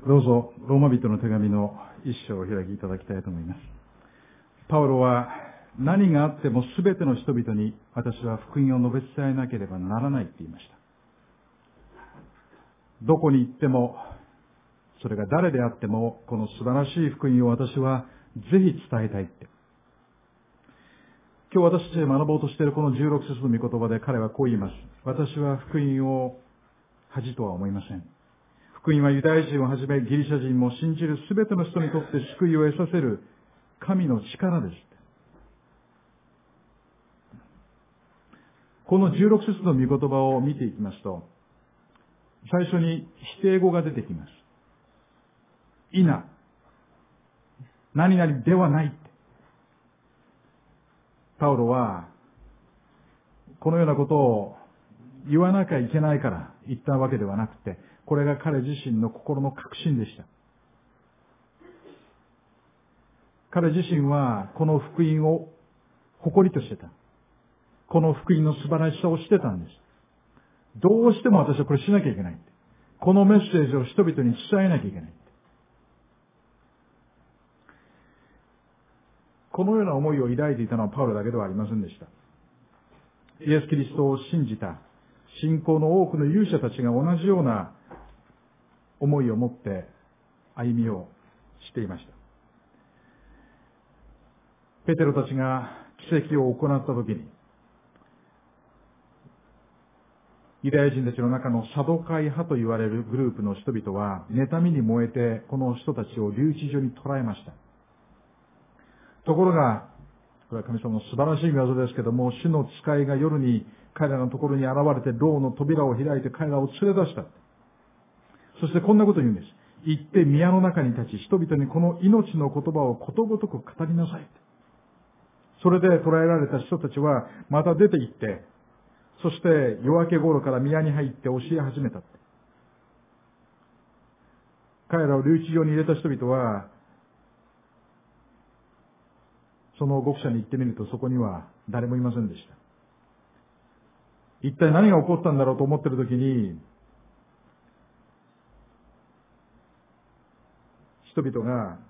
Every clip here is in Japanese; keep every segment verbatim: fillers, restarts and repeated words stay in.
どうぞローマ人の手紙の一章をお開きいただきたいと思います。パウロは何があってもすべての人々に私は福音を述べ伝えなければならないって言いました。どこに行っても、それが誰であっても、この素晴らしい福音を私はぜひ伝えたいって。今日私たちが学ぼうとしているこのじゅうろく節の御言葉で彼はこう言います。私は福音を恥とは思いません。福音はユダヤ人をはじめギリシャ人も信じるすべての人にとって救いを得させる神の力です。このじゅうろく節の御言葉を見ていきますと、最初に否定語が出てきます。いな。何々ではない。パウロは、このようなことを言わなきゃいけないから言ったわけではなくて、これが彼自身の心の確信でした。彼自身はこの福音を誇りとしてた。この福音の素晴らしさをしてたんです。どうしても私はこれしなきゃいけない。このメッセージを人々に伝えなきゃいけない。このような思いを抱いていたのはパウロだけではありませんでした。イエス・キリストを信じた信仰の多くの勇者たちが同じような思いを持って歩みをしていました。ペテロたちが奇跡を行ったときに、ユダヤ人たちの中のサドカイ派と言われるグループの人々は妬みに燃えてこの人たちを留置所に捕らえました。ところが、これは神様の素晴らしい御業ですけども、主の使いが夜に彼らのところに現れて牢の扉を開いて彼らを連れ出した。そしてこんなことを言うんです。行って宮の中に立ち、人々にこの命の言葉をことごとく語りなさい。それで捕らえられた人たちはまた出て行って、そして夜明け頃から宮に入って教え始めた。彼らを留置場に入れた人々は、その獄舎に行ってみるとそこには誰もいませんでした。一体何が起こったんだろうと思っているときに、人々が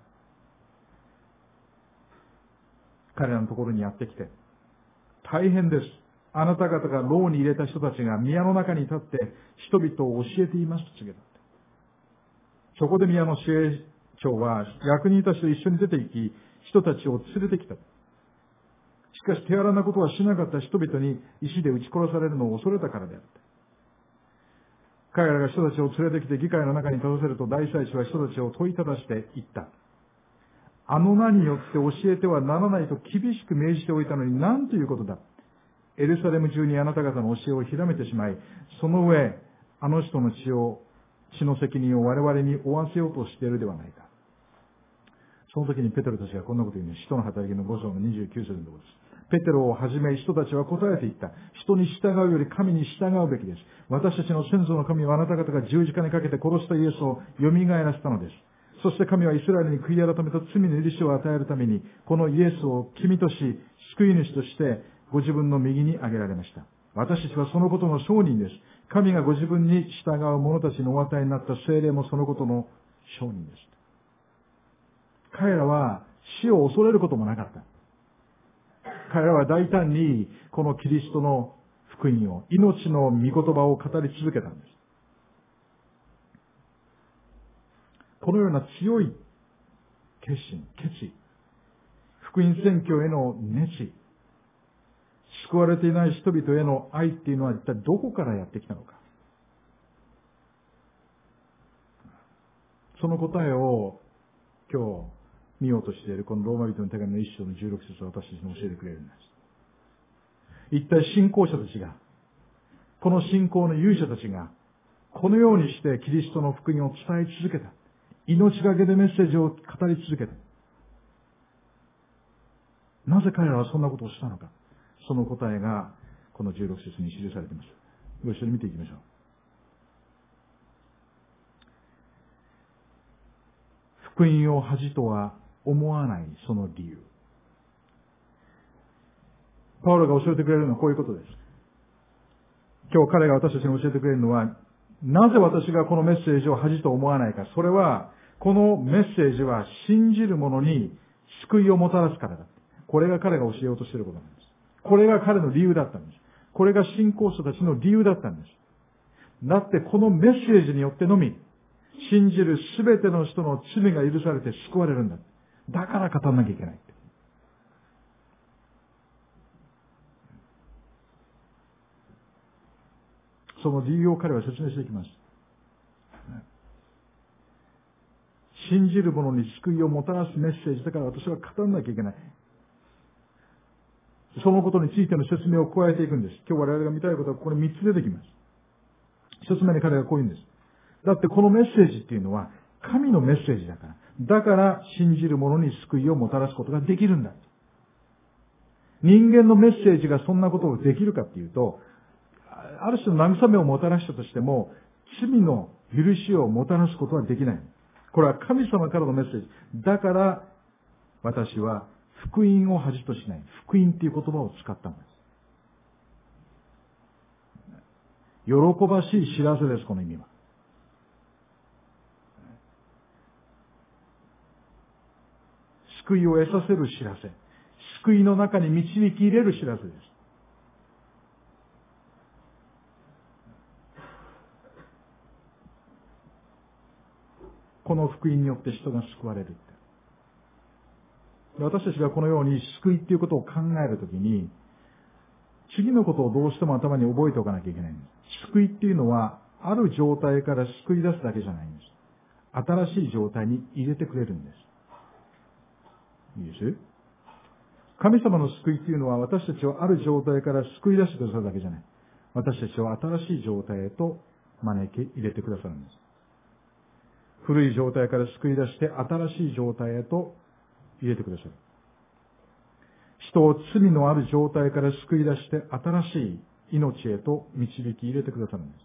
彼らのところにやってきて、大変です。あなた方が牢に入れた人たちが宮の中に立って人々を教えていますと告げた。そこで宮の司令長は役人たちと一緒に出て行き、人たちを連れてきた。しかし手荒なことはしなかった人々に石で撃ち殺されるのを恐れたからであった。彼らが人たちを連れてきて議会の中に立たせると大祭司は人たちを問いただして言った。あの名によって教えてはならないと厳しく命じておいたのに何ということだ。エルサレム中にあなた方の教えを広めてしまい、その上、あの人の血を、血の責任を我々に負わせようとしているではないか。その時にペテロたちがこんなことを言うんです。使徒の働きのご章のにじゅうきゅう節のところです。ペテロをはじめ人たちは答えていった。人に従うより神に従うべきです。私たちの先祖の神はあなた方が十字架にかけて殺したイエスを蘇らせたのです。そして神はイスラエルに悔い改めた罪の許しを与えるために、このイエスを君とし、救い主としてご自分の右に挙げられました。私たちはそのことの証人です。神がご自分に従う者たちにお与えになった聖霊もそのことの証人です。彼らは死を恐れることもなかった。彼らは大胆にこのキリストの福音を、命の御言葉を語り続けたんです。このような強い決心、決意、福音宣教への熱意、救われていない人々への愛っていうのは一体どこからやってきたのか。その答えを今日見ようとしているこのローマ人の手紙の一章のじゅうろく節を私たちに教えてくれるんです。一体信仰者たちが、この信仰の勇者たちが、このようにしてキリストの福音を伝え続けた。命がけでメッセージを語り続けた。なぜ彼らはそんなことをしたのか。その答えがこのじゅうろく節に記されています。ご一緒に見ていきましょう。福音を恥とは思わないその理由。パウロが教えてくれるのはこういうことです。今日彼が私たちに教えてくれるのは、 なぜ私がこのメッセージを恥と思わないか。それは、このメッセージは信じる者に救いをもたらすからだ。これが彼が教えようとしていることなんです。これが彼の理由だったんです。これが信仰者たちの理由だったんです。だってこのメッセージによってのみ、信じるすべての人の罪が許されて救われるんだ。だから語らなきゃいけない。その理由を彼は説明していきます。信じる者に救いをもたらすメッセージだから私は語らなきゃいけない。そのことについての説明を加えていくんです。今日我々が見たいことはここにみっつ出てきます。一つ目に彼がこう言うんです。だってこのメッセージっていうのは神のメッセージだから。だから信じる者に救いをもたらすことができるんだ。人間のメッセージがそんなことをできるかっていうと、ある種の慰めをもたらしたとしても、罪の許しをもたらすことはできない。これは神様からのメッセージ。だから、私は福音を恥としない。福音っていう言葉を使ったんです。喜ばしい知らせです、この意味は。救いを得させる知らせ。救いの中に導き入れる知らせです。この福音によって人が救われる。私たちがこのように救いっていうことを考えるときに、次のことをどうしても頭に覚えておかなきゃいけないんです。救いっていうのは、ある状態から救い出すだけじゃないんです。新しい状態に入れてくれるんです。いいです？神様の救いっていうのは、私たちをある状態から救い出してくださるだけじゃない。私たちを新しい状態へと招き入れてくださるんです。古い状態から救い出して新しい状態へと入れてくださる。人を罪のある状態から救い出して新しい命へと導き入れてくださるんです。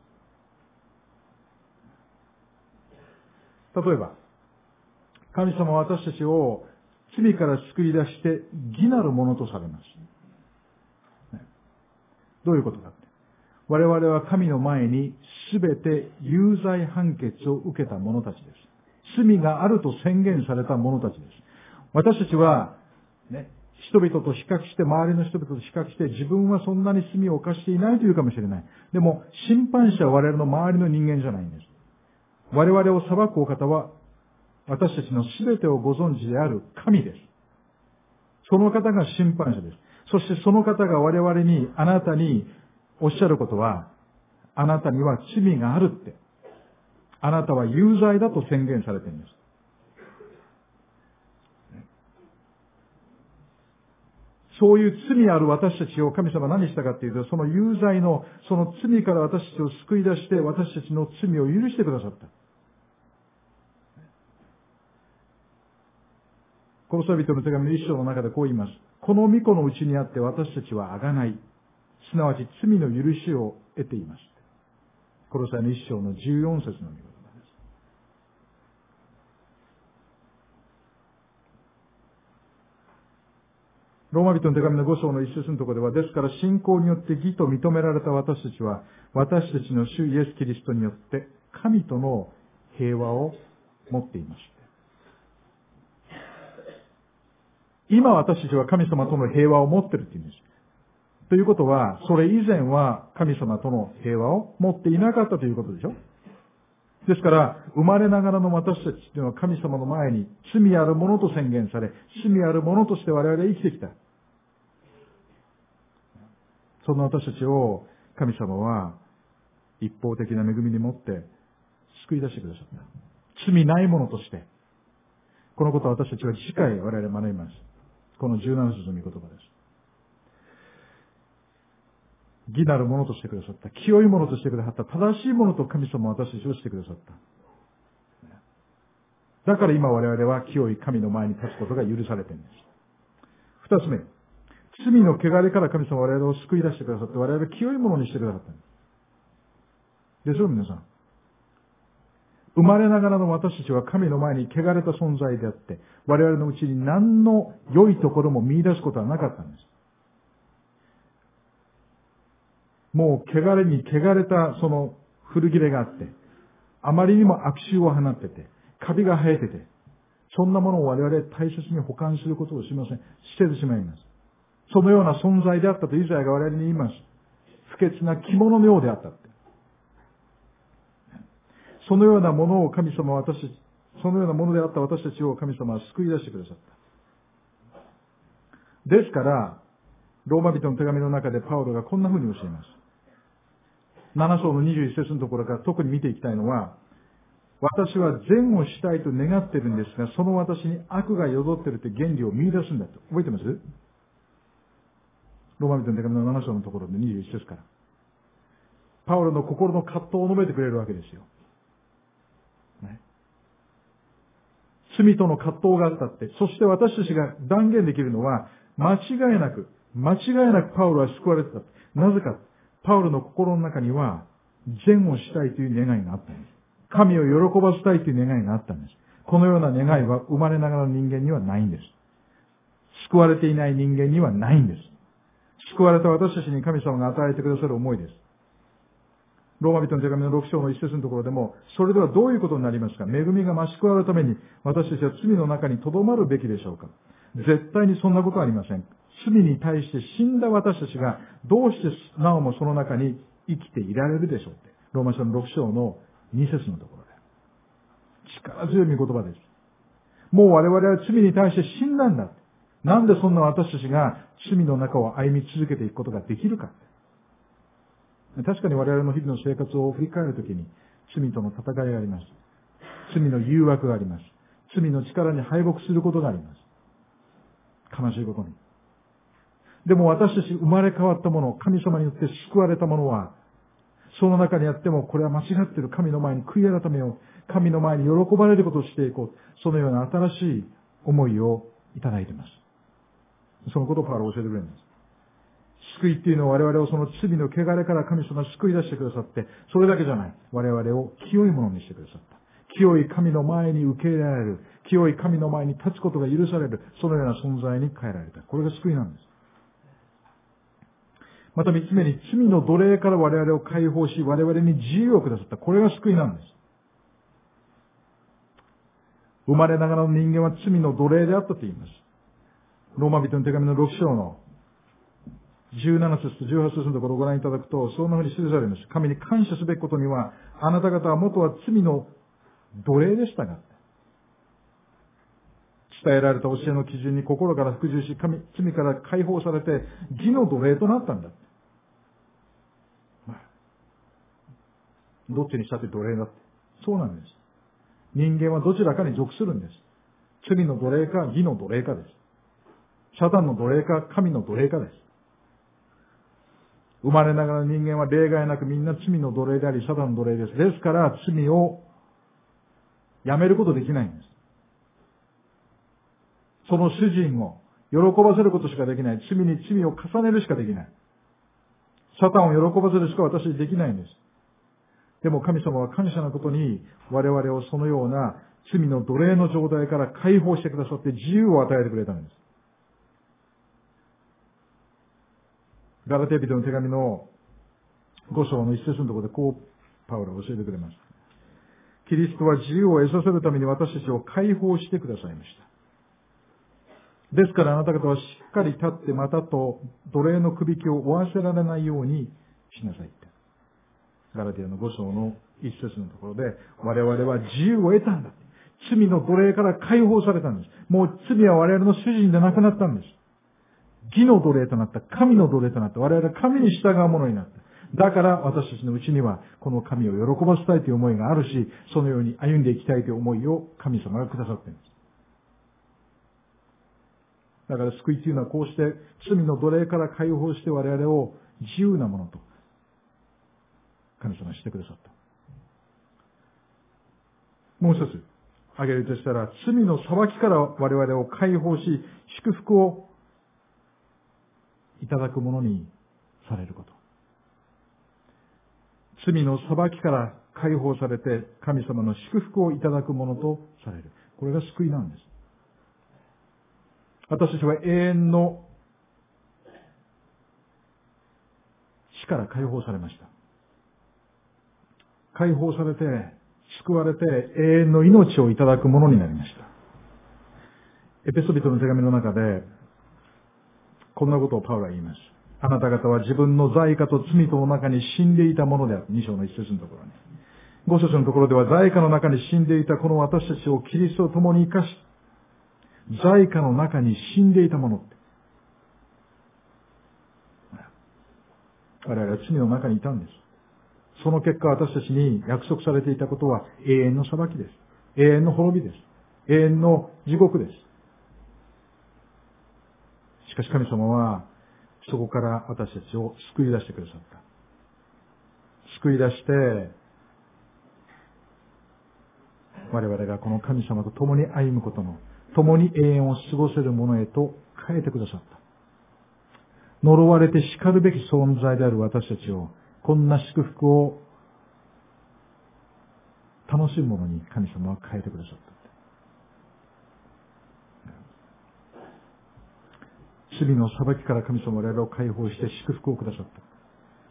例えば、神様は私たちを罪から救い出して義なるものとされます。どういうことか。我々は神の前にすべて有罪判決を受けた者たちです。罪があると宣言された者たちです。私たちは、ね、人々と比較して、周りの人々と比較して、自分はそんなに罪を犯していないというかもしれない。でも、審判者は我々の周りの人間じゃないんです。我々を裁くお方は、私たちの全てをご存知である神です。その方が審判者です。そしてその方が我々に、あなたにおっしゃることは、あなたには罪があるって。あなたは有罪だと宣言されているんです。そういう罪ある私たちを神様は何したかっていうと、その有罪の、その罪から私たちを救い出して、私たちの罪を許してくださった。コロサイ人の手紙の一章の中でこう言います。この御子のうちにあって私たちは贖い、すなわち罪の許しを得ています。コロサイの一章のじゅうよん節の御言葉です。ローマ人の手紙のご章の一節のところでは、ですから信仰によって義と認められた私たちは、私たちの主イエス・キリストによって神との平和を持っています。今私たちは神様との平和を持っているというんです。ということは、それ以前は神様との平和を持っていなかったということでしょ。ですから、生まれながらの私たちというのは神様の前に罪あるものと宣言され、罪あるものとして我々は生きてきた。そんな私たちを神様は一方的な恵みにもって救い出してくださった。罪ないものとして。このことは私たちは次回我々学びます。このじゅうなな節の御言葉です。義なるものとしてくださった。清いものとしてくださった。正しいものと神様は私たちをしてくださった。だから今我々は清い神の前に立つことが許されているんです。二つ目。罪の汚れから神様は我々を救い出してくださって、我々を清いものにしてくださったんです。でしょう、皆さん。生まれながらの私たちは神の前に汚れた存在であって、我々のうちに何の良いところも見出すことはなかったんです。もう汚れに汚れたその古切れがあって、あまりにも悪臭を放ってて、カビが生えてて、そんなものを我々大切に保管することをしません。捨ててしまいます。そのような存在であったとイザヤが我々に言います。不潔な着物のようであったって。そのようなものを神様は私たち、そのようなものであった私たちを神様は救い出してくださった。ですから、ローマ人の手紙の中でパウロがこんな風に教えます。なな章のにじゅういっ節のところから特に見ていきたいのは、私は善をしたいと願っているんですが、その私に悪が宿っているという原理を見出すんだと。覚えてます？ローマ人の手紙のなな章のところでにじゅういっ節から。パウロの心の葛藤を述べてくれるわけですよ。ね、罪との葛藤があったって、そして私たちが断言できるのは、間違いなく、間違いなくパウロは救われてた。なぜか、パウロの心の中には、善をしたいという願いがあったんです。神を喜ばせたいという願いがあったんです。このような願いは生まれながらの人間にはないんです。救われていない人間にはないんです。救われた私たちに神様が与えてくださる思いです。ローマ人の手紙のろく章の一節のところでも、それではどういうことになりますか？恵みが増し加わるために、私たちは罪の中に留まるべきでしょうか？絶対にそんなことはありません。罪に対して死んだ私たちが、どうしてなおもその中に生きていられるでしょうって。ローマ書のろく章のに節のところで。力強い御言葉です。もう我々は罪に対して死んだんだ。なんでそんな私たちが罪の中を歩み続けていくことができるか。確かに我々の日々の生活を振り返るときに罪との戦いがあります。罪の誘惑があります。罪の力に敗北することがあります。悲しいことに。でも私たち生まれ変わったもの、神様によって救われたものは、その中にあってもこれは間違っている。神の前に悔い改めよう。神の前に喜ばれることをしていこう。そのような新しい思いをいただいています。そのことをパウロは教えてくれるんです。救いっていうのは我々をその罪の汚れから神様が救い出してくださって、それだけじゃない。我々を清いものにしてくださった。清い神の前に受け入れられる。清い神の前に立つことが許される。そのような存在に変えられた。これが救いなんです。また三つ目に、罪の奴隷から我々を解放し、我々に自由をくださった。これが救いなんです。生まれながらの人間は罪の奴隷であったと言います。ローマ人の手紙のろく章のじゅうなな節とじゅうはち節のところをご覧いただくと、そんなふうに記されます。神に感謝すべきことには、あなた方は元は罪の奴隷でしたが、伝えられた教えの基準に心から服従し、神、罪から解放されて、義の奴隷となったんだ。どっちにしたって奴隷だって。そうなんです。人間はどちらかに属するんです。罪の奴隷か義の奴隷かです。サタンの奴隷か神の奴隷かです。生まれながら人間は例外なくみんな罪の奴隷であり、サタンの奴隷です。ですから罪をやめることできないんです。その主人を喜ばせることしかできない。罪に罪を重ねるしかできない。サタンを喜ばせるしか私にできないんです。でも神様は感謝なことに我々をそのような罪の奴隷の状態から解放してくださって自由を与えてくれたんです。ガラテヤ人の手紙のご章の一節のところでこうパウロは教えてくれます。キリストは自由を得させるために私たちを解放してくださいました。ですからあなた方はしっかり立ってまたと奴隷のくびきを負わせられないようにしなさいって。ガラテヤのご章の一節のところで我々は自由を得たんだ。罪の奴隷から解放されたんです。もう罪は我々の主人でなくなったんです。義の奴隷となった。神の奴隷となった。我々は神に従うものになった。だから私たちのうちにはこの神を喜ばせたいという思いがあるし、そのように歩んでいきたいという思いを神様がくださっているんです。だから救いというのはこうして罪の奴隷から解放して我々を自由なものと神様がしてくださった。もう一つ挙げるとしたら、罪の裁きから我々を解放し、祝福をいただくものにされること。罪の裁きから解放されて、神様の祝福をいただくものとされる。これが救いなんです。私たちは永遠の死から解放されました。 解放されて、救われて、永遠の命をいただくものになりました。エペソビトの手紙の中で、こんなことをパウロは言います。あなた方は自分の罪過と罪との中に死んでいたものである。に章の一節のところに。五節のところでは、罪過の中に死んでいたこの私たちをキリストと共に生かし、罪過の中に死んでいたものって。我々は罪の中にいたんです。その結果、私たちに約束されていたことは永遠の裁きです。永遠の滅びです。永遠の地獄です。しかし神様は、そこから私たちを救い出してくださった。救い出して、我々がこの神様と共に歩むことの、共に永遠を過ごせるものへと変えてくださった。呪われて叱るべき存在である私たちを、こんな祝福を楽しむものに神様は変えてくださった。罪の裁きから神様は我々を解放して祝福をくださった。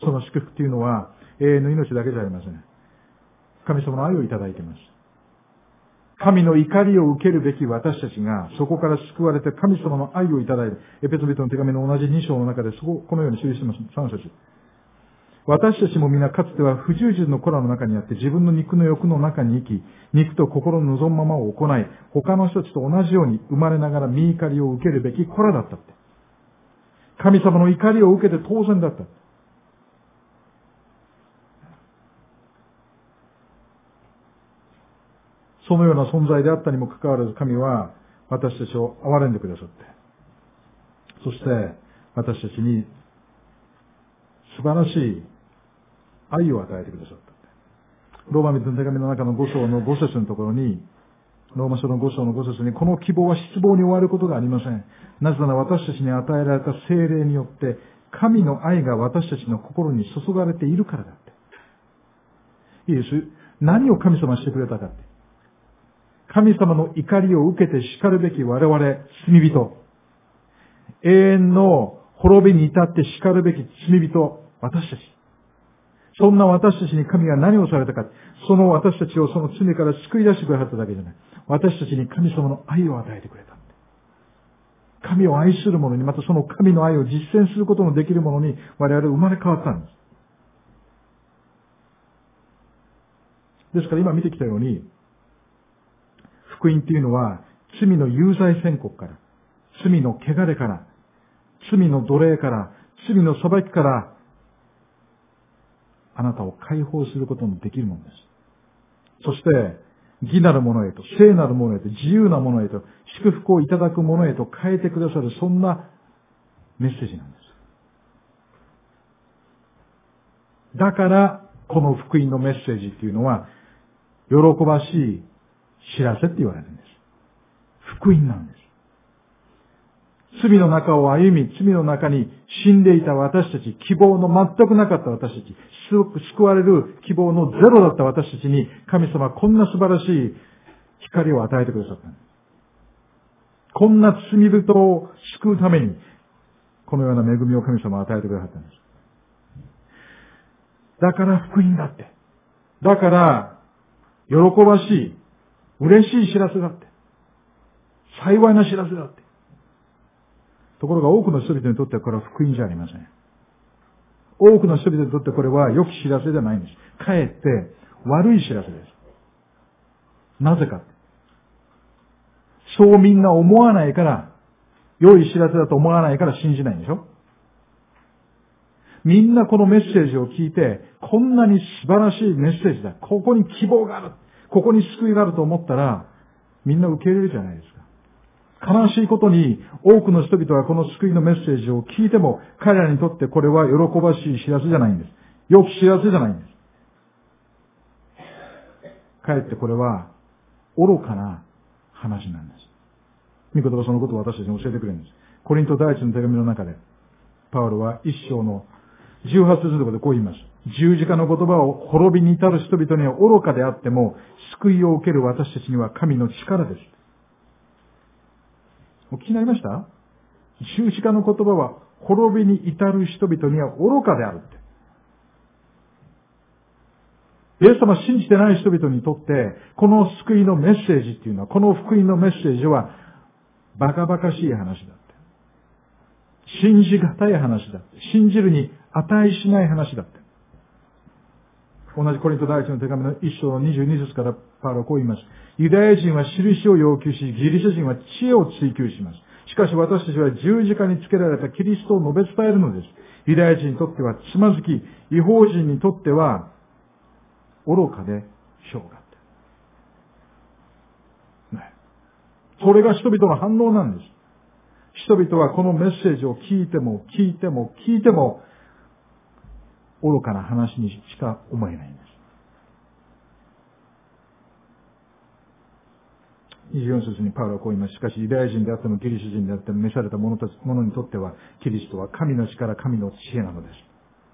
その祝福というのは永遠の命だけじゃありません。神様の愛をいただいています。神の怒りを受けるべき私たちがそこから救われて神様の愛をいただいる。エペソビトの手紙の同じに章の中でそこ、このように記しています。さん節。私たちも皆かつては不従順の子らの中にあって自分の肉の欲の中に生き、肉と心の望むままを行い、他の人たちと同じように生まれながら身怒りを受けるべき子らだったって。神様の怒りを受けて当然だった。そのような存在であったにもかかわらず神は私たちを憐れんでくださって、そして私たちに素晴らしい愛を与えてくださった。ローマ人の手紙の中のご章のご節のところに、ローマ書のご章のご節に、この希望は失望に終わることがありません。なぜなら私たちに与えられた聖霊によって神の愛が私たちの心に注がれているからだって。いいです。何を神様してくれたかって。神様の怒りを受けて叱るべき我々、罪人。永遠の滅びに至って叱るべき罪人、私たち。そんな私たちに神が何をされたか。その私たちをその罪から救い出してくださっただけじゃない。私たちに神様の愛を与えてくれた。神を愛する者に、またその神の愛を実践することのできる者に我々生まれ変わったんです。ですから今見てきたように、福音というのは罪の有罪宣告から、罪の汚れから、罪の奴隷から、罪の裁きから、あなたを解放することのできるものです。そして、義なるものへと、聖なるものへと、自由なものへと、祝福をいただくものへと変えてくださる、そんなメッセージなんです。だから、この福音のメッセージっていうのは、喜ばしい知らせって言われるんです。福音なんです。罪の中を歩み、罪の中に死んでいた私たち、希望の全くなかった私たち、救われる希望のゼロだった私たちに、神様はこんな素晴らしい光を与えてくださったんです。こんな罪人を救うために、このような恵みを神様は与えてくださったんです。だから福音だって。だから、喜ばしい、嬉しい知らせだって。幸いな知らせだって。ところが多くの人々にとってはこれは福音じゃありません。多くの人々にとってこれは良き知らせじゃないんです。かえって悪い知らせです。なぜか。そうみんな思わないから、良い知らせだと思わないから信じないんでしょ。みんなこのメッセージを聞いて、こんなに素晴らしいメッセージだ。ここに希望がある。ここに救いがあると思ったら、みんな受け入れるじゃないですか。悲しいことに多くの人々はこの救いのメッセージを聞いても彼らにとってこれは喜ばしい知らせじゃないんです。良き知らせじゃないんです。かえってこれは愚かな話なんです。御言葉そのことを私たちに教えてくれるんです。コリント第一の手紙の中でパウロは一章のじゅうはち節のところでこう言います。十字架の言葉を滅びに至る人々には愚かであっても救いを受ける私たちには神の力です。お聞きになりました？十字架の言葉は滅びに至る人々には愚かであるって。 イエス様を信じてない人々にとって、この救いのメッセージっていうのは、この福音のメッセージは、バカバカしい話だって。信じがたい話だって。信じるに値しない話だって。同じコリント第一の手紙の一章のにじゅうに節からパウロはこう言います。ユダヤ人は印を要求し、ギリシャ人は知恵を追求します。しかし私たちは十字架につけられたキリストを述べ伝えるのです。ユダヤ人にとってはつまずき、異邦人にとっては愚かでしょうがって。ね。それが人々の反応なんです。人々はこのメッセージを聞いても聞いても聞いても愚かな話にしか思えないんです。にじゅうよん節にパウロはこう言います。しかしユダヤ人であってもギリシャ人であっても召された者たち者にとってはキリストは神の力、神の知恵なのです。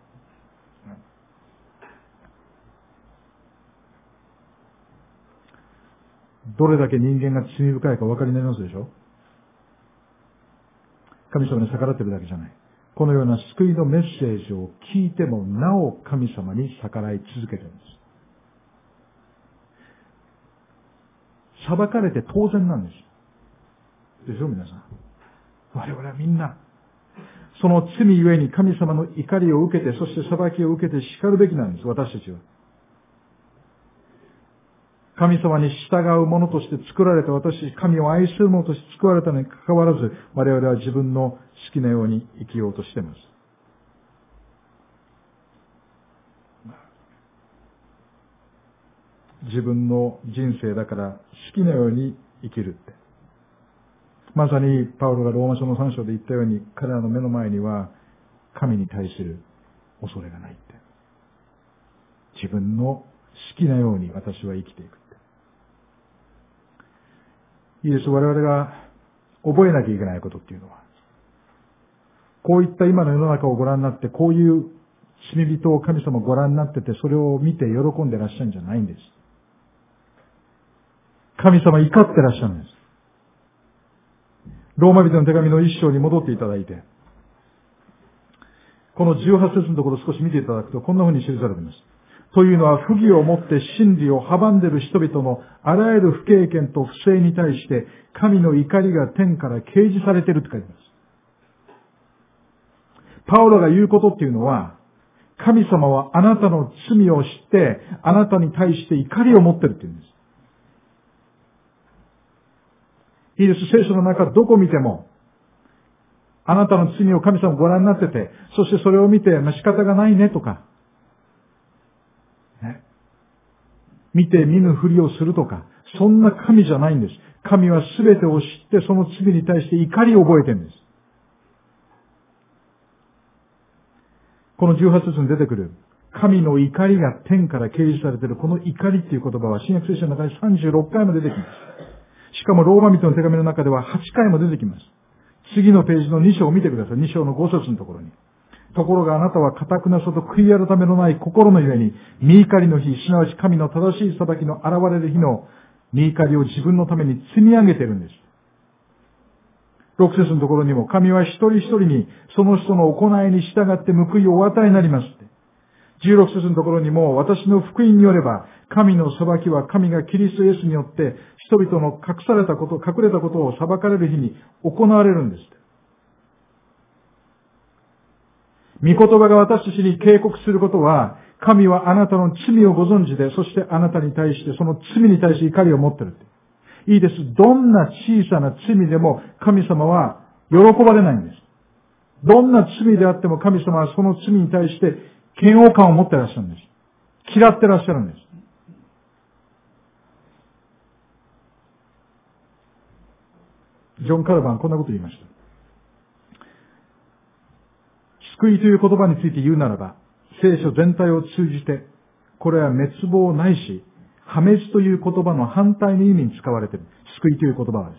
どれだけ人間が罪深いかお分かりになりますでしょう。神様に逆らっているだけじゃない。このような救いのメッセージを聞いてもなお神様に逆らい続けているんです。裁かれて当然なんです。でしょ皆さん。我々はみんな、その罪ゆえに神様の怒りを受けて、そして裁きを受けて叱るべきなんです、私たちは。神様に従う者として作られた私、神を愛する者として作られたのに関わらず、我々は自分の好きなように生きようとしています。自分の人生だから好きなように生きるって。まさにパウロがローマ書のさん章で言ったように、彼らの目の前には神に対する恐れがないって。自分の好きなように私は生きていく。いいです。我々が覚えなきゃいけないことっていうのは、こういった今の世の中をご覧になって、こういう罪人を神様ご覧になってて、それを見て喜んでらっしゃるんじゃないんです。神様怒ってらっしゃるんです。ローマ人の手紙の一章に戻っていただいて、このじゅうはち節のところを少し見ていただくと、こんな風に記されています。というのは、不義をもって真理を阻んでいる人々のあらゆる不経験と不正に対して、神の怒りが天から掲示されていると書いています。パウロが言うことっていうのは、神様はあなたの罪を知って、あなたに対して怒りを持っているっていうんです。いいです。聖書の中どこ見ても、あなたの罪を神様ご覧になってて、そしてそれを見て、まあ、仕方がないねとか、ね、見て見ぬふりをするとか、そんな神じゃないんです。神は全てを知って、その罪に対して怒りを覚えてるんです。このじゅうはち節に出てくる、神の怒りが天から掲示されている、この怒りっていう言葉は、新約聖書の中にさんじゅうろっかいも出てきます。しかも、ローマ人の手紙の中でははちかいも出てきます。次のページのに章を見てください。に章のご節のところに。ところがあなたは堅くなさと悔い改めのない心のゆえに、御怒りの日、すなわち神の正しい裁きの現れる日の御怒りを自分のために積み上げているんです。ろく節のところにも、神は一人一人にその人の行いに従って報いをお与えになりますって。じゅうろく節のところにも、私の福音によれば、神の裁きは神がキリストイエスによって人々の隠されたこと、隠れたことを裁かれる日に行われるんです。御言葉が私たちに警告することは、神はあなたの罪をご存知で、そしてあなたに対して、その罪に対して怒りを持っている。いいです。どんな小さな罪でも神様は喜ばれないんです。どんな罪であっても神様はその罪に対して嫌悪感を持っていらっしゃるんです。嫌ってらっしゃるんです。ジョン・カルバンはこんなこと言いました。救いという言葉について言うならば、聖書全体を通じて、これは滅亡ないし、破滅という言葉の反対の意味に使われている。救いという言葉はです。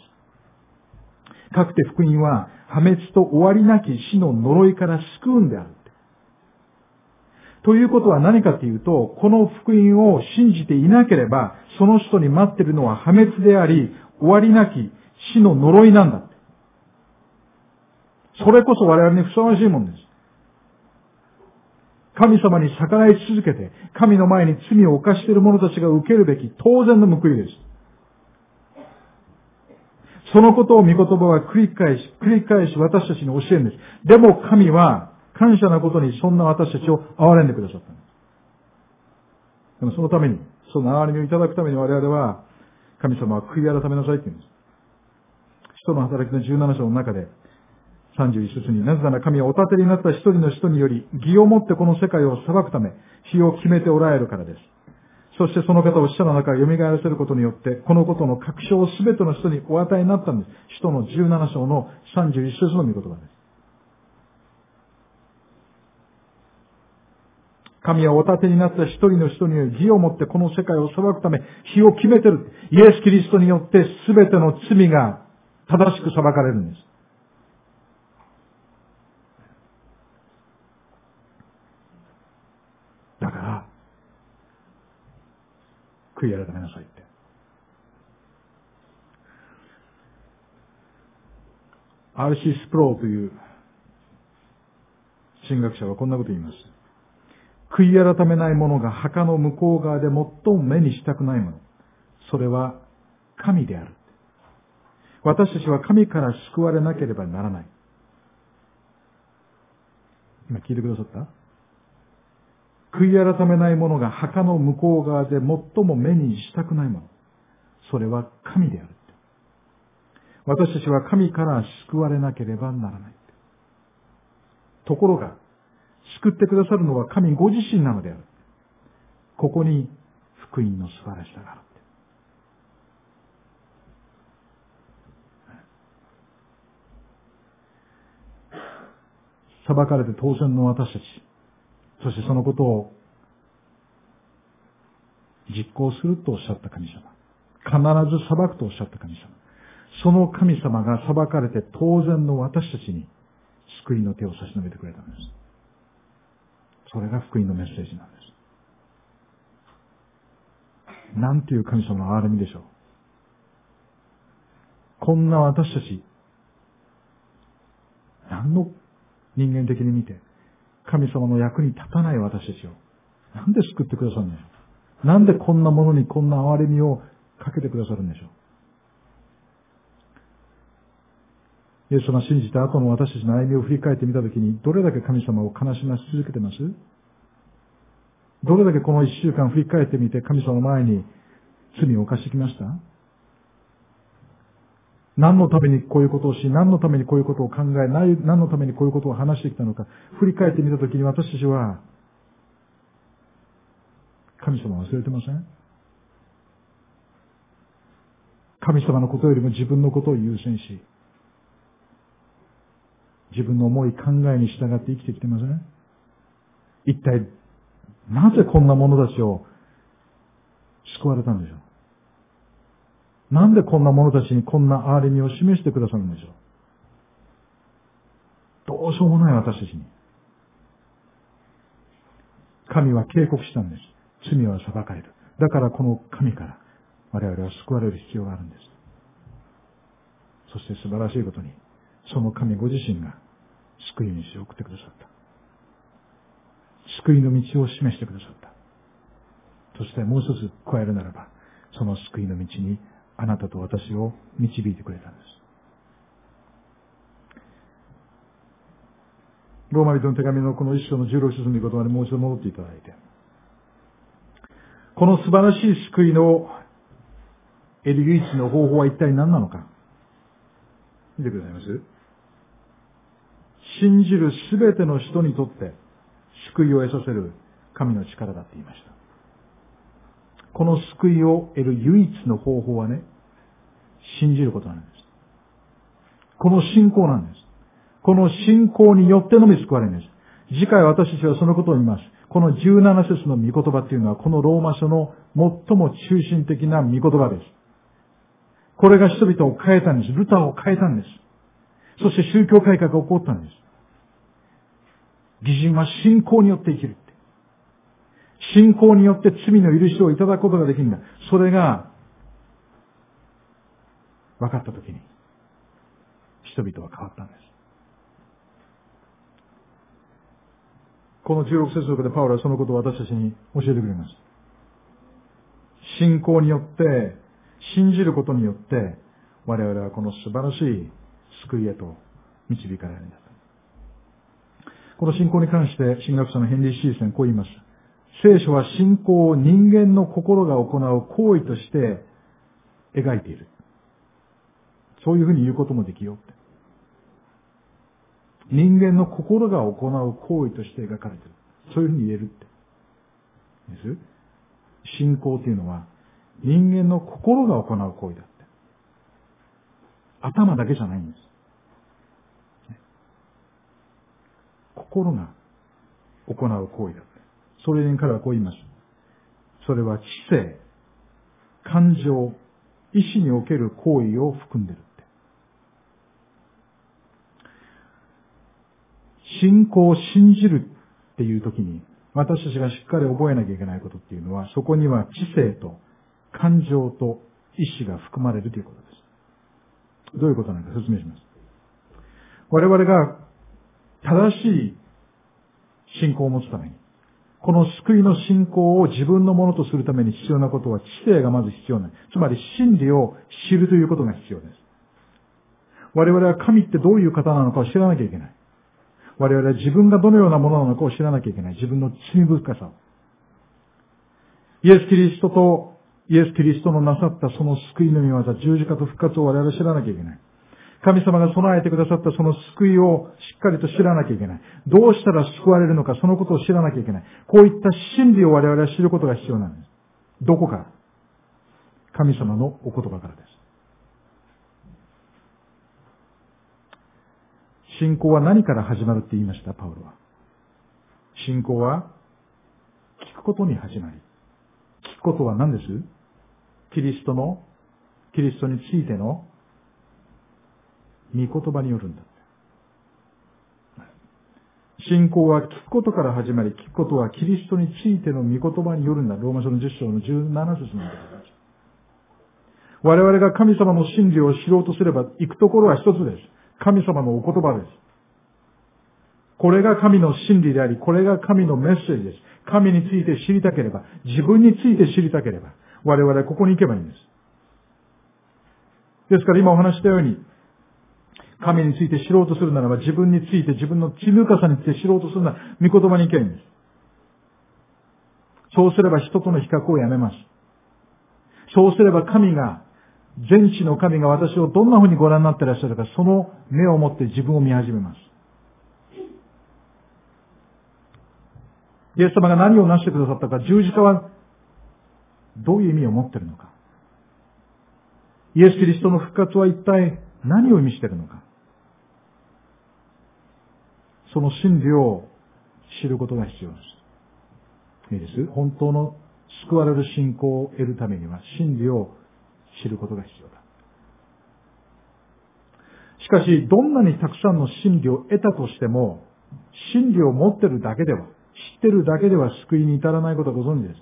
かくて福音は破滅と終わりなき死の呪いから救うんである。ということは何かというと、この福音を信じていなければ、その人に待っているのは破滅であり、終わりなき死の呪いなんだ。それこそ我々にふさわしいものです。 神様に逆らい続けて、神の前に罪を犯している者たちが受けるべき当然の報いです。そのことを御言葉は繰り返し、繰り返し私たちに教えるんです。でも神は感謝なことにそんな私たちを憐れんでくださったんです。でもそのために、その憐れみをいただくために我々は、神様は悔い改めなさいって言うんです。使徒の働きのじゅうなな章の中で、さんじゅういっ節に、なぜなら神はお立てになった一人の人により、義をもってこの世界を裁くため、日を決めておられるからです。そしてその方を死者の中から蘇らせることによって、このことの確証をすべての人にお与えになったんです。使徒のじゅうなな章のさんじゅういっ節の御言葉です。神はお立てになった一人の人により義をもってこの世界を裁くため、日を決めている。イエス・キリストによってすべての罪が正しく裁かれるんです。だから、悔い改めなさいって。アールシー・スプローという神学者はこんなことを言います。悔い改めない者が墓の向こう側で最も目にしたくないもの。それは神である。私たちは神から救われなければならない。今聞いてくださった？悔い改めない者が墓の向こう側で最も目にしたくないもの。それは神である。私たちは神から救われなければならない。ところが、救ってくださるのは神ご自身なのである。ここに福音の素晴らしさがある。裁かれて当然の私たち、そしてそのことを実行するとおっしゃった神様。必ず裁くとおっしゃった神様。その神様が裁かれて当然の私たちに救いの手を差し伸べてくれたのです。それが福音のメッセージなんです。なんていう神様の憐れみでしょう。こんな私たち、何の人間的に見て、神様の役に立たない私たちを、なんで救ってくださるんでしょう。なんでこんなものにこんな憐れみをかけてくださるんでしょう。イエスが信じた後の私たちの歩みを振り返ってみたときに、どれだけ神様を悲しまし続けてます？どれだけこの一週間振り返ってみて神様の前に罪を犯してきました？何のためにこういうことをし、何のためにこういうことを考え、何のためにこういうことを話してきたのか、振り返ってみたときに私たちは、神様を忘れてません？神様のことよりも自分のことを優先し、自分の思い、考えに従って生きてきてません？一体、なぜこんな者たちを救われたんでしょう？なんでこんな者たちにこんな憐れみを示してくださるんでしょう？どうしようもない私たちに。神は警告したんです。罪は裁かれる。だからこの神から我々は救われる必要があるんです。そして素晴らしいことに、その神ご自身が救い主を送ってくださった。救いの道を示してくださった。そしてもう一つ加えるならば、その救いの道にあなたと私を導いてくれたんです。ローマ人の手紙のこの一章のじゅうろく節の言葉にもう一度戻っていただいて、この素晴らしい救いの得る唯一の方法は一体何なのか。見てくださいます？信じるすべての人にとって救いを得させる神の力だって言いました。この救いを得る唯一の方法はね、信じることなんです。この信仰なんです。この信仰によってのみ救われるんです。次回私たちはそのことを見ます。このじゅうなな節の御言葉っていうのは、このローマ書の最も中心的な御言葉です。これが人々を変えたんです。ルターを変えたんです。そして宗教改革が起こったんです。義人は信仰によって生きるって。信仰によって罪の許しをいただくことができるんだ。それが分かったときに人々は変わったんです。 このじゅうろく節の中でパウロはそのことを私たちに教えてくれます。信仰によって、信じることによって、我々はこの素晴らしい救いへと導かれるんだ。この信仰に関して、神学者のヘンリー・シーセン、こう言います。聖書は信仰を人間の心が行う行為として描いている。そういうふうに言うこともできよって。人間の心が行う行為として描かれている。そういうふうに言えるって。です信仰というのは人間の心が行う行為だって。頭だけじゃないんです。心が行う行為だって。それに彼はこう言います。それは知性、感情、意志における行為を含んでいるって。信仰を信じるっていう時に、私たちがしっかり覚えなきゃいけないことっていうのは、そこには知性と感情と意志が含まれるということです。どういうことなのか説明します。我々が正しい信仰を持つために、この救いの信仰を自分のものとするために必要なことは知性がまず必要ない。つまり真理を知るということが必要です。我々は神ってどういう方なのかを知らなきゃいけない。我々は自分がどのようなものなのかを知らなきゃいけない。自分の罪深さを。イエス・キリストとイエス・キリストのなさったその救いの御業、十字架と復活を我々は知らなきゃいけない。神様が備えてくださったその救いをしっかりと知らなきゃいけない。どうしたら救われるのか、そのことを知らなきゃいけない。こういった真理を我々は知ることが必要なんです。どこから？神様のお言葉からです。信仰は何から始まるって言いました、パウロは。信仰は聞くことに始まり。聞くことは何です？キリストの、キリストについての御言葉によるんだ。信仰は聞くことから始まり、聞くことはキリストについての御言葉によるんだ。ローマ書のじゅっ章のじゅうなな節になっています。我々が神様の真理を知ろうとすれば、行くところは一つです。神様のお言葉です。これが神の真理であり、これが神のメッセージです。神について知りたければ、自分について知りたければ、我々はここに行けばいいんです。ですから今お話したように、神について知ろうとするならば、自分について、自分の罪深さについて知ろうとするなら、御言葉に行けばいいんです。そうすれば人との比較をやめます。そうすれば神が、全知の神が私をどんな風にご覧になっていらっしゃるか、その目を持って自分を見始めます。イエス様が何を成してくださったか、十字架はどういう意味を持っているのか。イエス・キリストの復活は一体何を意味しているのか。その真理を知ることが必要です。いいです。本当の救われる信仰を得るためには真理を知ることが必要だ。しかし、どんなにたくさんの真理を得たとしても、真理を持っているだけでは、知っているだけでは救いに至らないことをご存知です。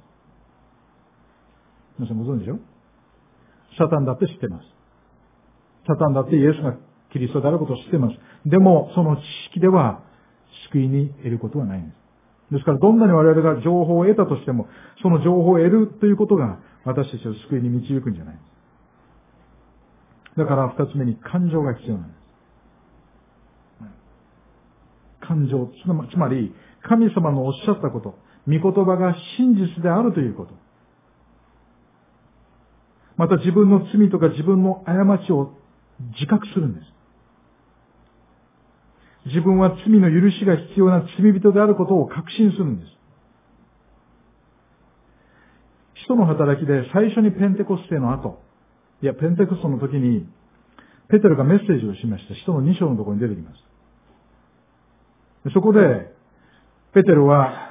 皆さんご存知でしょ？サタンだって知ってます。サタンだってイエスがキリストであることを知っています。でも、その知識では救いに得ることはないんです。ですから、どんなに我々が情報を得たとしても、その情報を得るということが私たちを救いに導くんじゃないんです。だから二つ目に感情が必要なんです。感情、つまり、神様のおっしゃったこと、御言葉が真実であるということ。また自分の罪とか自分の過ちを自覚するんです。自分は罪の許しが必要な罪人であることを確信するんです。使徒の働きで最初にペンテコステの後、いや、ペンテコステの時に、ペテロがメッセージをしました。使徒のに章のところに出てきます。そこで、ペテロは、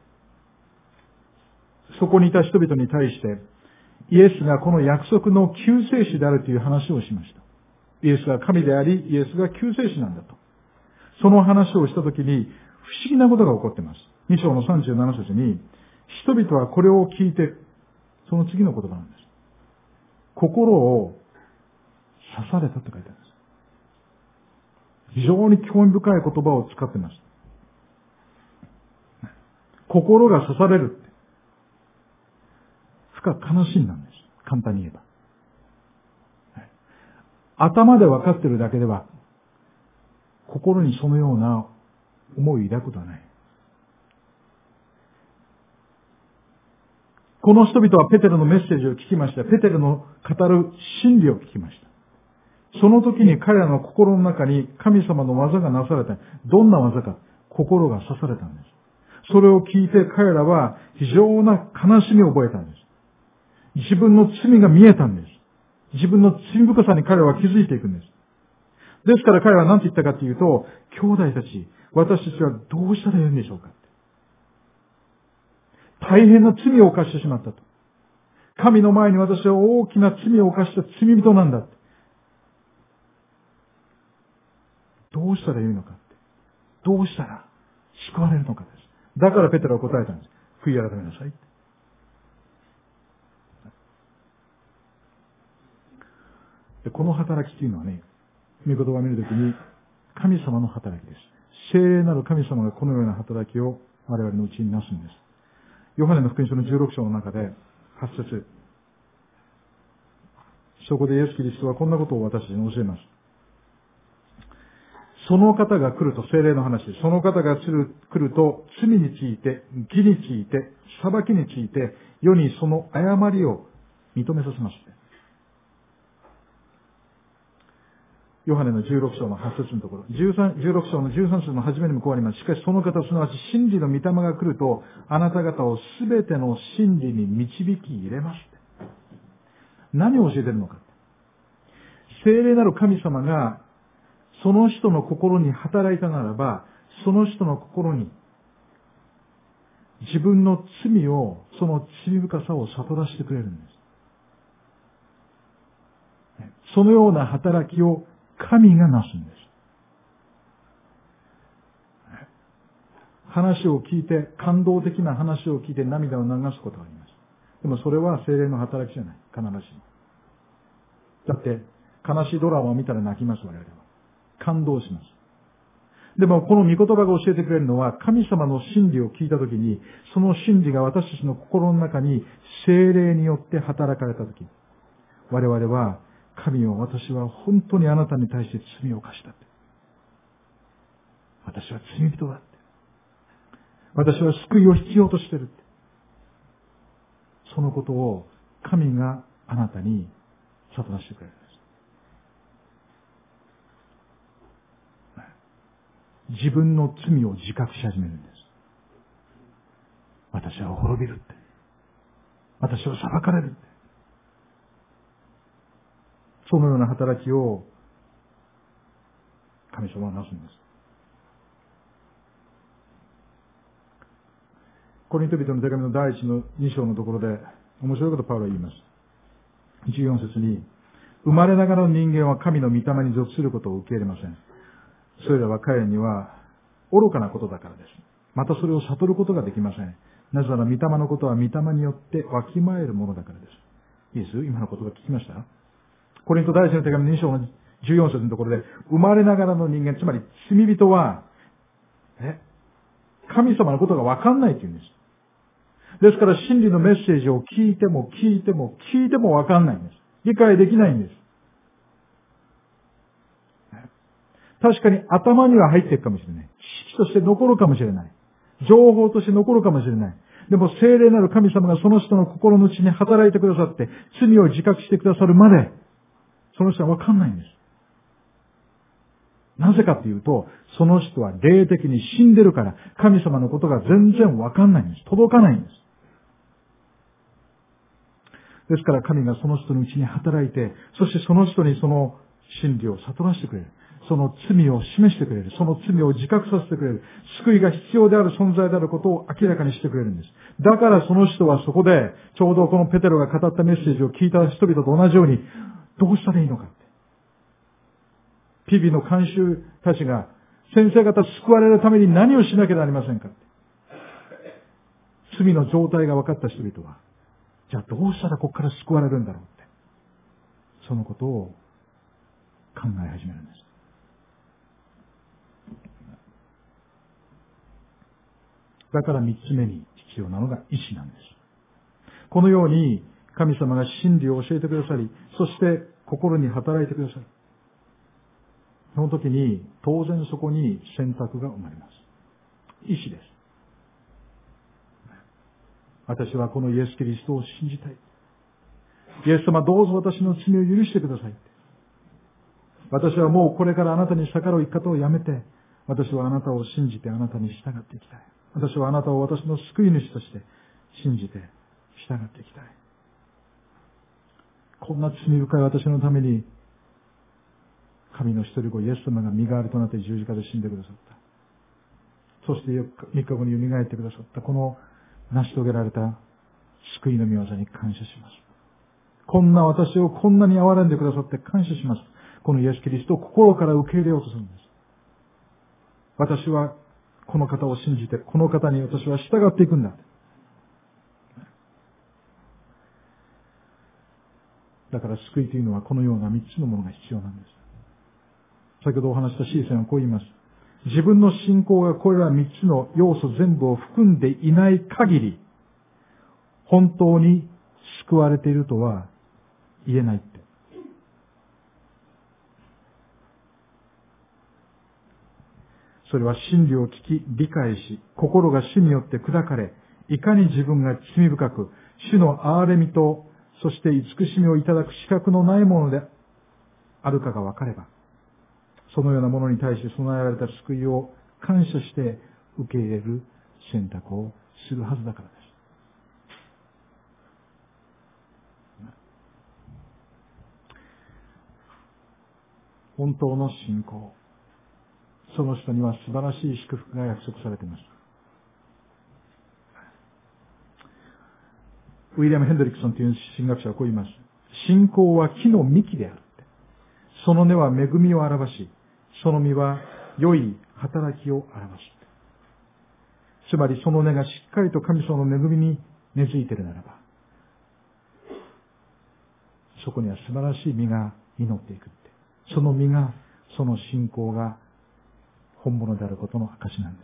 そこにいた人々に対して、イエスがこの約束の救世主であるという話をしました。イエスが神であり、イエスが救世主なんだと。その話をしたときに、不思議なことが起こっています。に章のさんじゅうなな節に、人々はこれを聞いて、その次の言葉なんです。心を刺されたと書いてあるんです。非常に興味深い言葉を使っています。 心が刺されるって。深く悲しんだんです。簡単に言えば。頭で分かっているだけでは、心にそのような思いを抱くことはない。この人々はペテロのメッセージを聞きました。ペテロの語る真理を聞きました。その時に彼らの心の中に神様の技がなされた。どんな技か、心が刺されたんです。それを聞いて彼らは非常な悲しみを覚えたんです。自分の罪が見えたんです。自分の罪深さに彼らは気づいていくんです。ですから彼らは何て言ったかというと、兄弟たち、私たちはどうしたらいいんでしょうか。大変な罪を犯してしまったと。神の前に私は大きな罪を犯した罪人なんだ。どうしたらいいのか。どうしたら救われるのかです。だからペテロは答えたんです。悔い改めなさい。でこの働きというのはね、御言葉を見るときに神様の働きです。聖霊なる神様がこのような働きを我々のうちになすんです。ヨハネの福音書のじゅうろく章の中ではち節。そこでイエス・キリストはこんなことを私たちに教えます。その方が来ると、聖霊の話です。その方が来ると、罪について、義について、裁きについて、世にその誤りを認めさせます。ヨハネのじゅうろく章のはち節のところ、じゅうろく章のじゅうさん節の初めにもこうあります。しかしその方、すなわち真理の御霊が来ると、あなた方をすべての真理に導き入れます。何を教えているのか。聖霊なる神様が、その人の心に働いたならば、その人の心に、自分の罪を、その罪深さを悟らせてくれるんです。そのような働きを神がなすんです。話を聞いて、感動的な話を聞いて涙を流すことがあります。でもそれは聖霊の働きじゃない。必ずしも。だって、悲しいドラマを見たら泣きます、我々は。感動します。でも、この御言葉が教えてくれるのは、神様の真理を聞いたときに、その真理が私たちの心の中に聖霊によって働かれたとき、我々は、神よ、私は本当にあなたに対して罪を犯したって。私は罪人だって。私は救いを必要としてるって。そのことを神があなたに悟らせてくれるんです。自分の罪を自覚し始めるんです。私は滅びるって。私は裁かれるって。そのような働きを神様はなすんです。コリント人の手紙の第一のに章のところで面白いことをパウロは言います。じゅうよん節に、生まれながらの人間は神の御霊に属することを受け入れません。それらは彼には愚かなことだからです。またそれを悟ることができません。なぜなら御霊のことは御霊によってわきまえるものだからです。いいです？今の言葉聞きました？コリント第一の手紙のに章のじゅうよん節のところで、生まれながらの人間、つまり罪人は、え神様のことがわかんないって言うんです。ですから真理のメッセージを聞いても聞いても聞いてもわかんないんです。理解できないんです。確かに頭には入っていくかもしれない。知識として残るかもしれない。情報として残るかもしれない。でも聖霊なる神様がその人の心の内に働いてくださって、罪を自覚してくださるまで、その人はわかんないんです。なぜかというと、その人は霊的に死んでるから、神様のことが全然わかんないんです。届かないんです。ですから神がその人のうちに働いて、そしてその人にその真理を悟らせてくれる。その罪を示してくれる。その罪を自覚させてくれる。救いが必要である存在であることを明らかにしてくれるんです。だからその人はそこで、ちょうどこのペテロが語ったメッセージを聞いた人々と同じように、どうしたらいいのかって。ピビの監修たちが、先生方救われるために何をしなきゃなりませんかって。罪の状態が分かった人々は、じゃあどうしたらここから救われるんだろうって。そのことを考え始めるんです。 だから三つ目に必要なのが意志なんです。このように神様が真理を教えてくださり、そして心に働いてくださる。その時に当然そこに選択が生まれます。意志です。私はこのイエス・キリストを信じたい。イエス様、どうぞ私の罪を許してください。私はもうこれからあなたに逆らう生き方をやめて、私はあなたを信じてあなたに従っていきたい。私はあなたを私の救い主として信じて従っていきたい。こんな罪深い私のために、神の一人子イエス様が身代わりとなって十字架で死んでくださった。そしてみっかごに蘇ってくださった、この成し遂げられた救いの御業に感謝します。こんな私をこんなに憐れんでくださって感謝します。このイエス・キリストを心から受け入れようとするんです。私はこの方を信じて、この方に私は従っていくんだ。だから救いというのはこのような三つのものが必要なんです。先ほどお話したシーセンはこう言います。自分の信仰がこれら三つの要素全部を含んでいない限り、本当に救われているとは言えないって。それは真理を聞き、理解し、心が主によって砕かれ、いかに自分が罪深く、主の憐れみと、そして慈しみをいただく資格のないものであるかが分かれば、そのようなものに対して備えられた救いを感謝して受け入れる選択をするはずだからです。本当の信仰、その人には素晴らしい祝福が約束されています。ウィリアム・ヘンドリックソンという神学者はこう言います。信仰は木の幹である。その根は恵みを表し、その実は良い働きを表す。つまりその根がしっかりと神様の恵みに根付いているならば、そこには素晴らしい実が実っていくって。その実が、その信仰が本物であることの証なんです。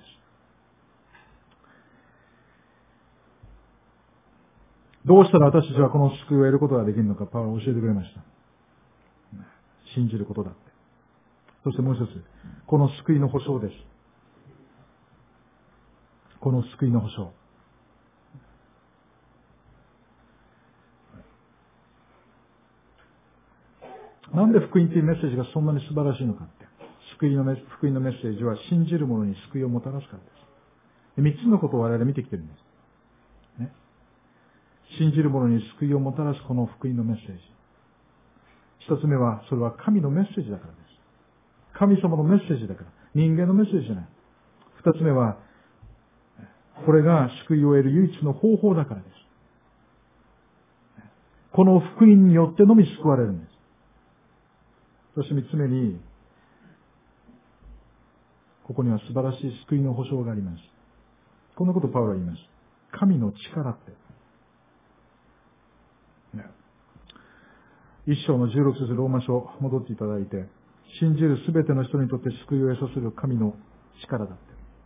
どうしたら私たちはこの救いを得ることができるのか、パウロは教えてくれました。信じることだって。そしてもう一つ、この救いの保証です。この救いの保証。なんで福音というメッセージがそんなに素晴らしいのかって。救いのメ福音のメッセージは信じる者に救いをもたらすからです。三つのことを我々見てきてるんです。ね、信じる者に救いをもたらすこの福音のメッセージ。一つ目は、それは神のメッセージだからです。神様のメッセージだから。人間のメッセージじゃない。二つ目は、これが救いを得る唯一の方法だからです。この福音によってのみ救われるんです。そして三つ目に、ここには素晴らしい救いの保証があります。こんなことをパウロは言います。神の力って。一章のじゅうろく節ローマ書戻っていただいて、信じるすべての人にとって救いを得させる神の力だって。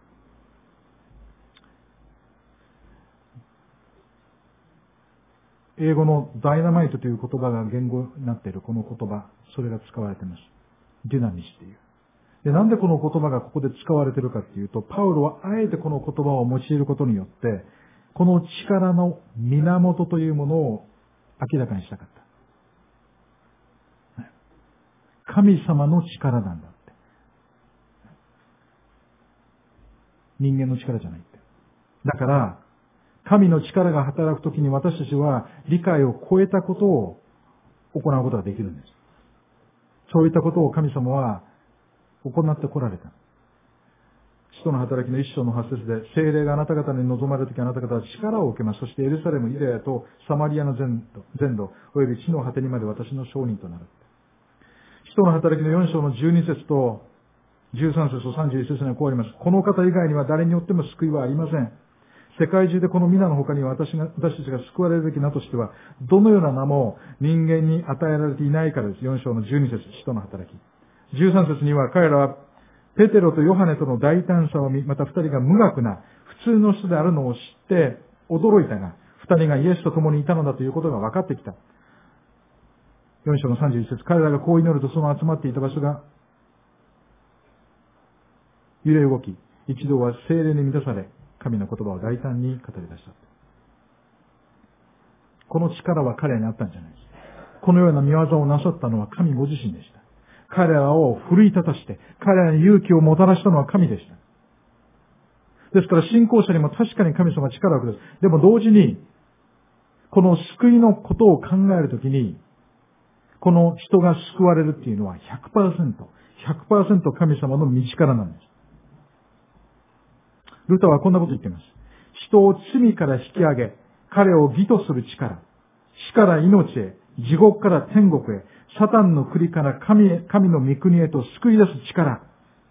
英語のダイナマイトという言葉が言語になっているこの言葉、それが使われています。デュナミスっていう。で、なんでこの言葉がここで使われているかっていうと、パウロはあえてこの言葉を用いることによって、この力の源というものを明らかにしたかった。神様の力なんだって。人間の力じゃないって。だから、神の力が働くときに私たちは理解を超えたことを行うことができるんです。そういったことを神様は行ってこられた。使徒の働きの一章の八節で、聖霊があなた方に望まれるときあなた方は力を受けます。そしてエルサレム、ユダヤとサマリアの全土、全土および地の果てにまで私の証人となる。使徒の働きのよん章のじゅうに節とじゅうさん節とさんじゅういち節にはこうあります。この方以外には誰によっても救いはありません。世界中でこの皆の他には私が、私たちが救われるべき名としては、どのような名も人間に与えられていないからです。よん章のじゅうに節、使徒の働き。じゅうさん節には彼らはペテロとヨハネとの大胆さを見、また二人が無学な普通の人であるのを知って驚いたが、二人がイエスと共にいたのだということが分かってきた。よん章のさんじゅういち節、彼らがこう祈るとその集まっていた場所が揺れ動き、一同は聖霊に満たされ、神の言葉を大胆に語り出した。この力は彼らにあったんじゃないです。このような見業をなさったのは神ご自身でした。彼らを奮い立たして、彼らに勇気をもたらしたのは神でした。ですから信仰者にも確かに神様は力をください。でも同時に、この救いのことを考えるときに、この人が救われるっていうのは ひゃくパーセント、ひゃくパーセント 神様の道からなんです。ルターはこんなこと言っています。人を罪から引き上げ、彼を義とする力、死から命へ、地獄から天国へ、サタンの国から神へ、神の御国へと救い出す力。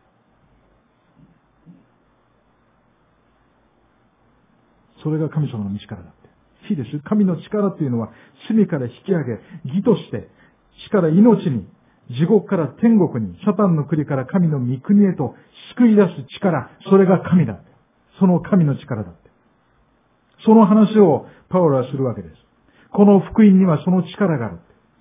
それが神様の道からだって。いいです。神の力っていうのは罪から引き上げ、義として、死から命に、地獄から天国に、サタンの国から神の御国へと救い出す力。それが神だって。その神の力だって。その話をパウロはするわけです。この福音にはその力がある。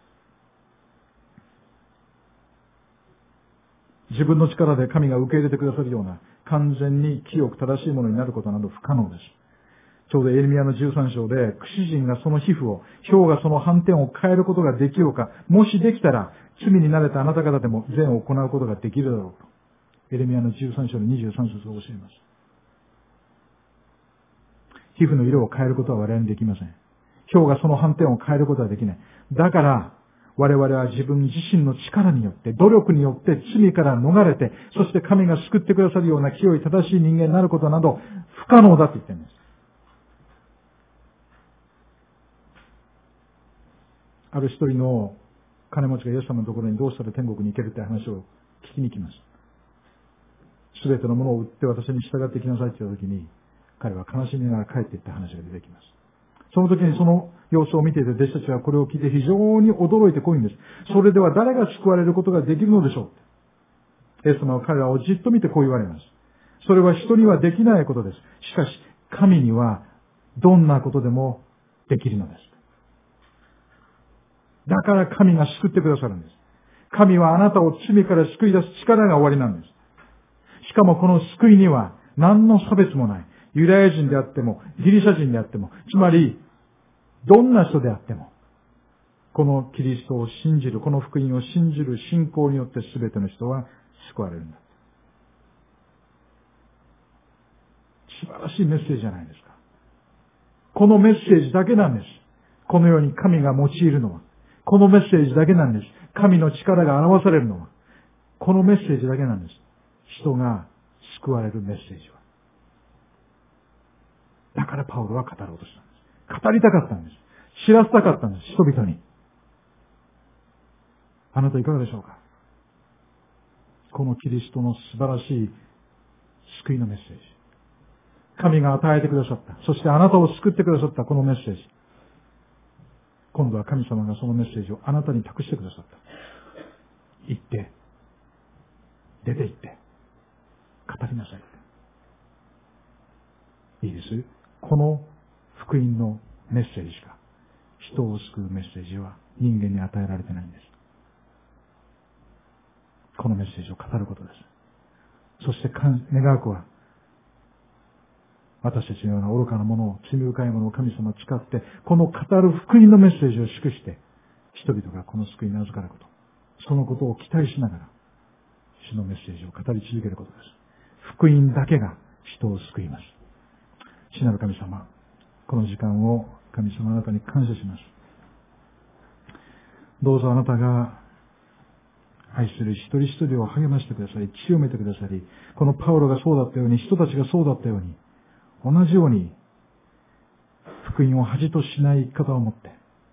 自分の力で神が受け入れてくださるような完全に清く正しいものになることなど不可能です。ちょうどエレミヤのじゅうさん章で、クシ人がその皮膚を、雹がその斑点を変えることができようか、もしできたら、罪に慣れたあなた方でも善を行うことができるだろうと。エレミヤのじゅうさん章のにじゅうさん節を教えます。皮膚の色を変えることは我々にできません。雹がその斑点を変えることはできない。だから、我々は自分自身の力によって、努力によって罪から逃れて、そして神が救ってくださるような清い正しい人間になることなど不可能だと言ってるんです。ある一人の金持ちがイエス様のところにどうしたら天国に行けるって話を聞きに来ます。すべてのものを売って私に従ってきなさいって言ったときに、彼は悲しみながら帰っていった話が出てきます。その時にその様子を見ていて弟子たちはこれを聞いて非常に驚いてこう言うんです。それでは誰が救われることができるのでしょう。イエス様は彼らをじっと見てこう言われます。それは人にはできないことです。しかし神にはどんなことでもできるのです。だから神が救ってくださるんです。神はあなたを罪から救い出す力が終わりなんです。しかもこの救いには何の差別もない。ユダヤ人であっても、ギリシャ人であっても、つまり、どんな人であっても、このキリストを信じる、この福音を信じる信仰によって全ての人は救われるんだ。素晴らしいメッセージじゃないですか。このメッセージだけなんです。このように神が用いるのは。このメッセージだけなんです。神の力が表されるのは。このメッセージだけなんです。人が救われるメッセージは。だからパウロは語ろうとしたんです。語りたかったんです。知らせたかったんです。人々に。あなたいかがでしょうか。このキリストの素晴らしい救いのメッセージ。神が与えてくださった。そしてあなたを救ってくださったこのメッセージ。今度は神様がそのメッセージをあなたに託してくださった。行って、出て行って、語りなさい。いいです。この福音のメッセージしか、人を救うメッセージは人間に与えられてないんです。このメッセージを語ることです。そして願わくは、私たちのような愚かなものを、罪深いものを神様を使って、この語る福音のメッセージを祝して、人々がこの救いに預かること、そのことを期待しながら、主のメッセージを語り続けることです。福音だけが人を救います。父なる神様、この時間を神様あなたに感謝します。どうぞあなたが愛する一人一人を励ましてくださり、強めてくださり、このパウロがそうだったように、人たちがそうだったように、同じように福音を恥としない生き方を持って、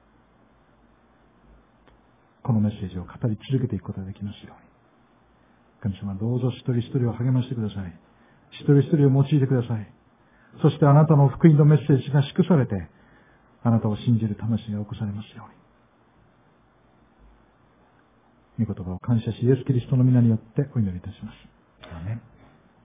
このメッセージを語り続けていくことができますように。神様どうぞ一人一人を励ましてください。一人一人を用いてください。そしてあなたの福音のメッセージが祝されて、あなたを信じる魂が起こされますように。御言葉を感謝し、イエス・キリストの皆によってお祈りいたします。 アーメン。